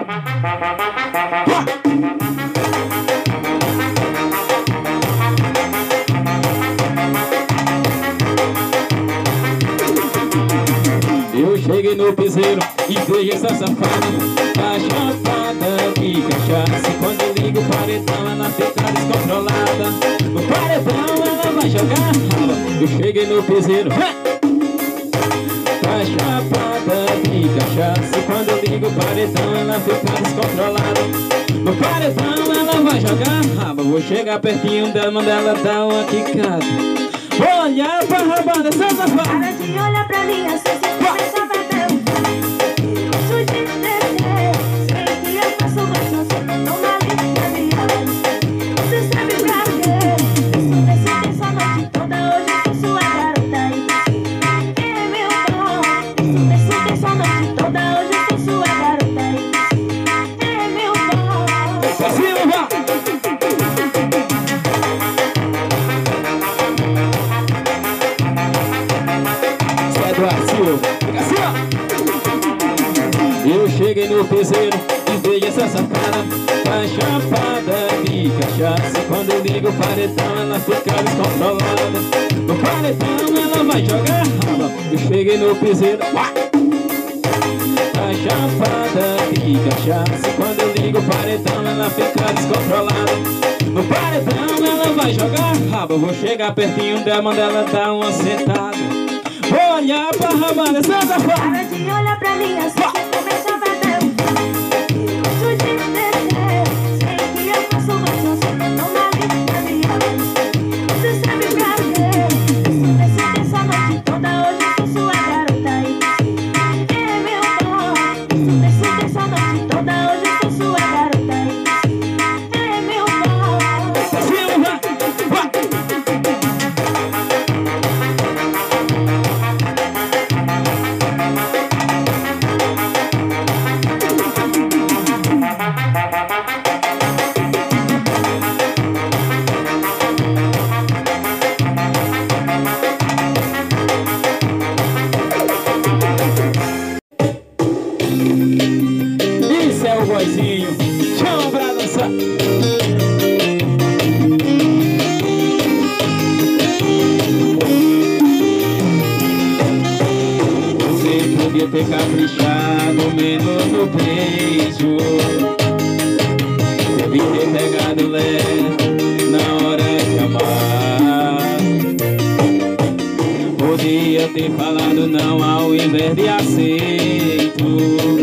Eu cheguei no piseiro e vejo essa safada, a chapada de cachaça. Quando eu ligo o paredão, ela fica descontrolada. No paredão ela vai jogar rala. Eu cheguei no piseiro, a chapada de cachaça. Quando eu ligo o paredão, ela fica descontrolada. No paredão ela vai jogar raba. Vou chegar pertinho dela, manda ela dar uma quicada. Vou olhar pra raba dessa safada. Para de olhar pra mim assim, se começa a bater o pé. Gosto de descer, sei que eu faço gostoso, toma ali na minha mão. Você sabe pra quê? Eu sou desse essa noite toda, hoje eu sou sua garota e você é meu bom. Eu sou desse essa noite toda, hoje eu sou sua garota e você é meu bom. Pra cima, vá! Eu cheguei no piseiro e vejo essa safada, tá chapada de cachaça. Quando eu ligo o paredão, ela fica descontrolada. No paredão ela vai jogar rala. Eu cheguei no piseiro, tá chapada de cachaça. Quando eu ligo o paredão, ela fica descontrolada. No paredão ela vai jogar raba. Vou chegar pertinho dela, manda ela dar uma sentada. Vou olhar pra raba dessa safada. Para de olhar pra mim assim, se começa a bater o pé. Gosto de descer, sei que eu faço gostoso, toma ali na minha mão. Você sabe pra quê? Eu sou desse essa noite toda, hoje eu sou sua garota e você é meu bom. Eu sou desse essa noite toda, hoje eu sou sua garota e você é meu bom. Pra cima, vá! Isso é o boizinho, chama pra dançar. Você podia ter caprichado menos no beijo, deve ter pegado leve na hora de amar. Podia ter falado não ao invés de aceito.